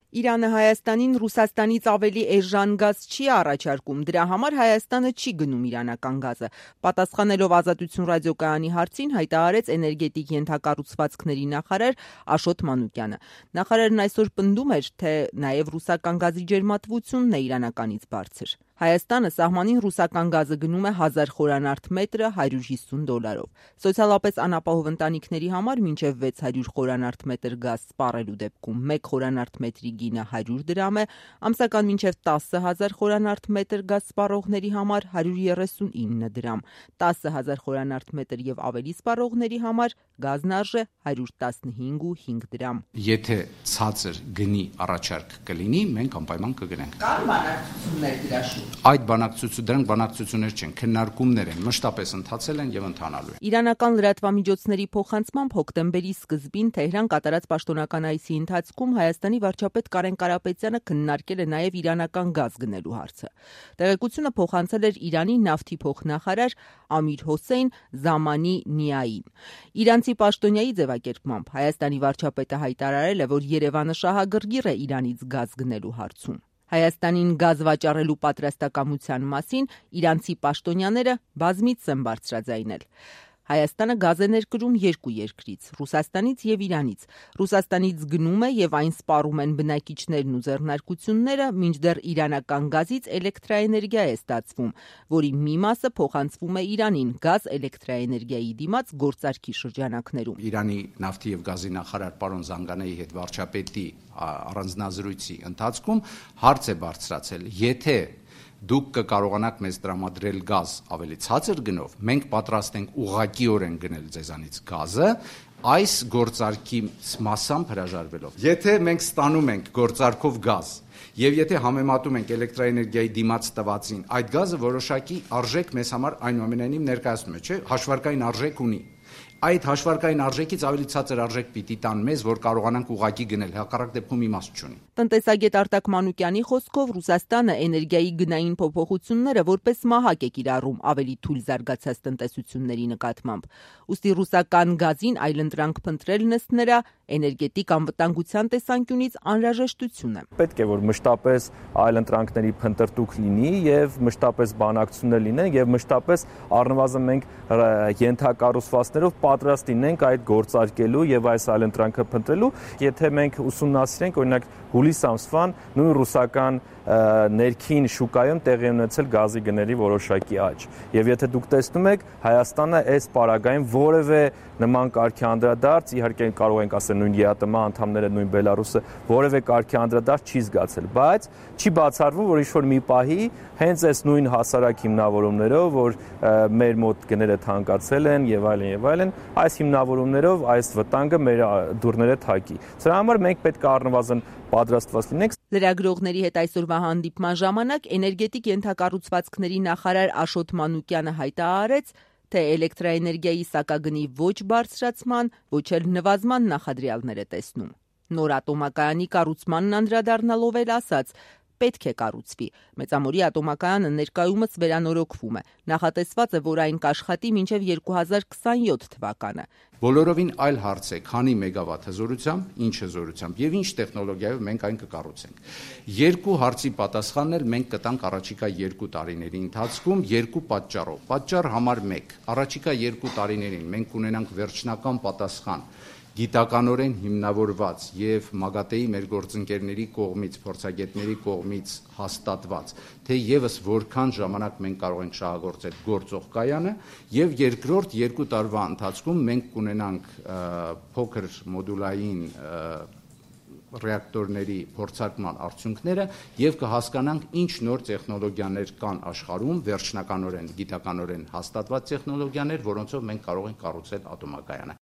Իրանը Հայաստանին Ռուսաստանից ավելի էժան գազ չի առաջարկում, դրա համար Հայաստանը չի գնում իրանական գազը։ Պատասխանելով Ազատություն ռադիոկայանի հարցին հայտարարեց էներգետիկ ենթակառուցվածքների նախարար Աշոտ Մանուկյանը։ Նախարարն այսօր պնդում էր, թե նաև ռուսական գազի ջերմատվությունն է իրանականից բարձր։ Հայաստանը սահմանին ռուսական գազը գնում է 1000 խորանարդ մետրը $150։ Սոցիալապես անապահով ընտանիքների համար մինչև 600 խորանարդ մետր գազ սպառելու դեպքում 1 խորանարդ մետրի գինը 100 դրամ է, ամսական մինչև 10,000 խորանարդ մետր գազ սպառողների համար 139 դրամ, 10,000 խորանարդ մետր եւ ավելի սպառողների համար գազն արժե 115,5 դրամ։ Եթե ցածր գնի առաջարկ կլինի, մենք անպայման կգնենք։ Կան բանակցություններ դրա շուրջ։ Այդ բանակցություններ չեն, քննարկումներ են, մշտապես ընթացել են եւ ընթանալու են։ Իրանական լրատվամիջոցների փոխանցմամբ հոկտեմբերի սկզբին Թեհրան կատարած պաշտոնական այցի ընթացքում Հայաստանի վարչապետ Կարեն Կարապետյանը քննարկել է նաև իրանական գազ գնելու հարցը։ Տեղեկությունը փոխանցել էր Իրանի նավթի փոխնախարար Ամիր Հոսեյն Զամանի Նիային։ Իրանցի պաշտոնյայի ձևակերպմամբ Հայաստանի վարչապետը հայտարարել է, որ Երևանը շահագրգիռ է Իրանից գազ գնելու հարցում։ Հայաստանին գազ վաճառելու պատրաստակամության մասին իրանցի պաշտոնյաները բազմիցս են բարձրաձայնել։ Հայաստանը գազ է ներկրում երկու երկրից՝ Ռուսաստանից եւ Իրանից։ Ռուսաստանից գնում է եւ այն սպառում են բնակիչներն ու ձեռնարկությունները, մինչդեռ իրանական գազից էլեկտրաէներգիա է ստացվում, որի մի մասը փոխանցվում է Իրանին գազ էլեկտրաէներգիայի դիմաց գործարքի շրջանակներում։ Իրանի նավթի եւ գազի նախարար պարոն Զանգանեի հետ վարչապետի առանձնազրույցի ընթացքում հարց է բարձրացել, եթե դուք կկարողանաք մեզ տրամադրել գազ ավելի ցածր գնով, մենք պատրաստ ենք ուղղակիորեն գնել ձեզանից գազը, այս գործարքի մասամբ հրաժարվելով։ Եթե մենք ստանում ենք գործարքով գազ, եւ եթե համեմատում ենք էլեկտրաէներգիայի դիմաց տվածին, այդ գազը որոշակի արժեք մեզ համար այնուամենայնիվ ներկայացնում է, չէ՞, հաշվարկային արժեք ունի։ Այդ հաշվարկային արժեքից ավելի ցածր արժեք պիտի տան մեզ, որ կարողանանք ուղղակի գնել, հակառակ դեպքում իմաստ չունի։ Տնտեսագետ Արտակ Մանուկյանի խոսքով Ռուսաստանը էներգիայի գնային փոփոխությունները որպես մահակ է կիրառում ավելի թույլ զարգացած տնտեսությունների նկատմամբ։ Ուստի ռուսական գազին այլընտրանք փնտրելն ըստ նրա էներգետիկ անվտանգության տեսանկյունից անհրաժեշտություն է։ Պետք է որ մշտապես այլընտրանքների փնտրտուք լինի եւ մշտապես բանակցություններ լինեն եւ մշտապես առնվազն մենք ենթակառուցվածքներով պատրաստ լինենք այդ գործարկելու եւ այս այլընտրանքը փնտրելու։ Եթե մենք ուսումնասիրենք օրինակ հուլիս ամսվան նույն ռուսական ներքին շուկայում տեղի ունեցել գազի գների որոշակի աճ։ Եվ եթե դուք տեսնում եք, Հայաստանը այս պարագային որևէ նման կարգի անդրադարձ, իհարկե կարող ենք ասել նույն ԵԱՏՄ անդամները, նույն Բելարուսը, որևէ կարգի անդրադարձ չի զգացել, բայց չի բացառվում, որ ինչ-որ մի պահի հենց այս նույն հասարակ հիմնավորումներով, որ մեր մոտ գները թանկացել են եւ այլն, այս հիմնավորումներով այս վտանգը մեր դուռները թակի։ Սրա համար մենք պետք է առնվազն պատրաստված լինենք։ Լրագրողների հետ այսօրվա հանդիպման ժամանակ էներգետիկ ենթակառուցվածքների նախարար Աշոտ Մանուկյանը հայտարարեց, թե էլեկտրաէներգիայի սակագնի ոչ բարձրացման, ոչ էլ նվազման նախադրյալներ է տեսնում։ Նոր ատոմակայանի կառուցմանն անդրադառնալով էլ ասաց, պետք է կառուցվի։ Մեծամորի ատոմակայանը ներկայումս վերանորոգվում է։ Նախատեսված է, որ այն կաշխատի մինչև 2027 թվականը։ Բոլորովին այլ հարց է, քանի մեգավատ հզորությամբ, ինչ հզորությամբ եւ ինչ տեխնոլոգիայով մենք այն կկառուցենք։ Երկու հարցի պատասխանն էլ մենք կտանք առաջիկա 2 տարիների ընթացքում երկու պատճառով։ Պատճառ համար 1. Առաջիկա 2 տարիներին մենք կունենանք վերջնական պատասխան գիտականորեն հիմնավորված եւ ՄԱԳԱՏԵ-ի մեր գործընկերների կողմից, փորձագետների կողմից հաստատված, թե եւս որքան ժամանակ մենք կարող ենք շահագործել գործող կայանը, եւ երկրորդ 2 տարվա ընթացքում մենք կունենանք փոքր մոդուլային ռեակտորների փորձարկման արդյունքները եւ կհասկանանք ինչ նոր տեխնոլոգիաներ կան աշխարհում, վերջնականորեն գիտականորեն հաստատված տեխնոլոգիաներ, որոնցով մենք կարող ենք կառուցել ատոմակայանը։